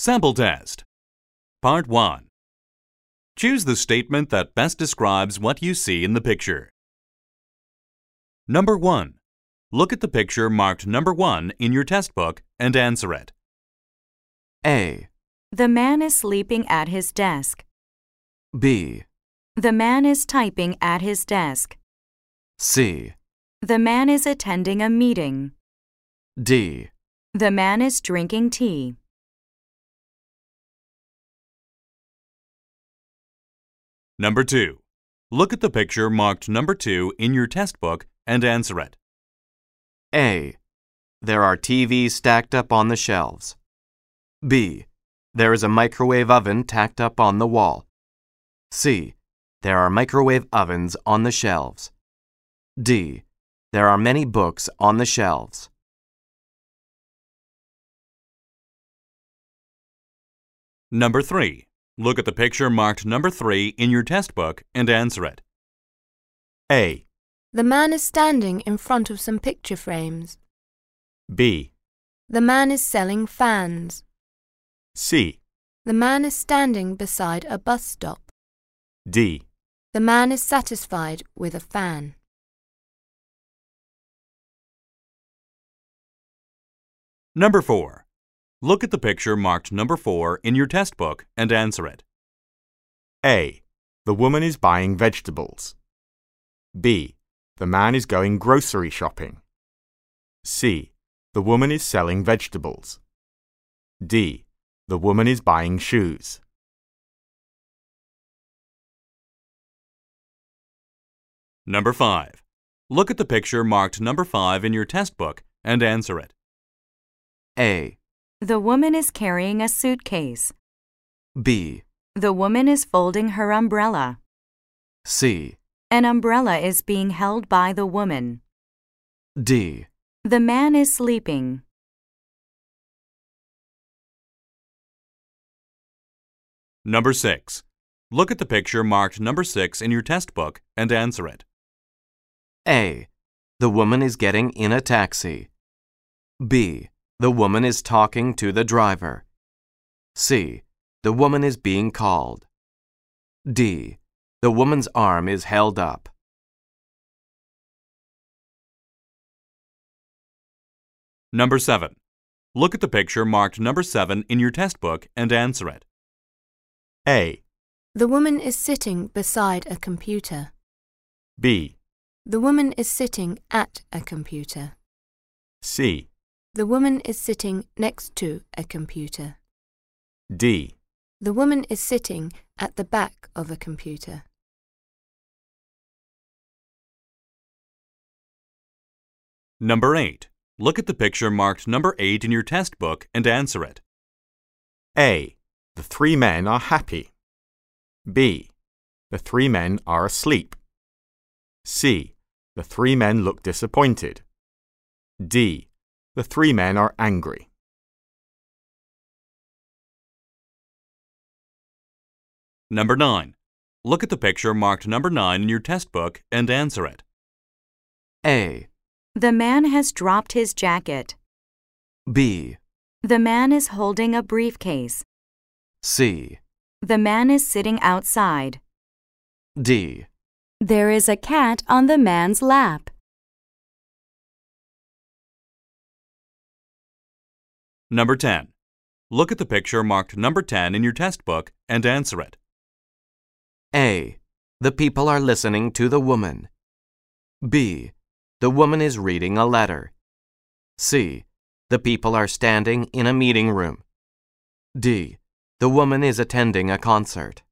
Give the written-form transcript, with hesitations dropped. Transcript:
Sample test. Part 1. Choose the statement that best describes what you see in the picture. Number 1. Look at the picture marked number 1 in your test book and answer it. A. The man is sleeping at his desk. B. The man is typing at his desk. C. The man is attending a meeting. D. The man is drinking tea. Number 2. Look at the picture marked number 2 in your test book and answer it. A. There are TVs stacked up on the shelves. B. There is a microwave oven tacked up on the wall. C. There are microwave ovens on the shelves. D. There are many books on the shelves. Number 3. Look at the picture marked number 3 in your test book and answer it. A. The man is standing in front of some picture frames. B. The man is selling fans. C. The man is standing beside a bus stop. D. The man is satisfied with a fan. Number 4. Look at the picture marked number 4 in your test book and answer it. A. The woman is buying vegetables. B. The man is going grocery shopping. C. The woman is selling vegetables. D. The woman is buying shoes. Number 5. Look at the picture marked number 5 in your test book and answer it. A. The woman is carrying a suitcase. B. The woman is folding her umbrella. C. An umbrella is being held by the woman. D. The man is sleeping. Number 6. Look at the picture marked number 6 in your test book and answer it. A. The woman is getting in a taxi. B. The woman is talking to the driver. C. The woman is being called. D. The woman's arm is held up. Number 7. Look at the picture marked number 7 in your test book and answer it. A. The woman is sitting beside a computer. B. The woman is sitting at a computer. C. The woman is sitting next to a computer. D. The woman is sitting at the back of a computer. Number 8. Look at the picture marked number 8 in your test book and answer it. A. The 3 men are happy. B. The 3 men are asleep. C. The 3 men look disappointed. D. The 3 men are angry. Number 9. Look at the picture marked number 9 in your test book and answer it. A. The man has dropped his jacket. B. The man is holding a briefcase. C. The man is sitting outside. D. There is a cat on the man's lap. Number 10. Look at the picture marked number 10 in your test book and answer it. A. The people are listening to the woman. B. The woman is reading a letter. C. The people are standing in a meeting room. D. The woman is attending a concert.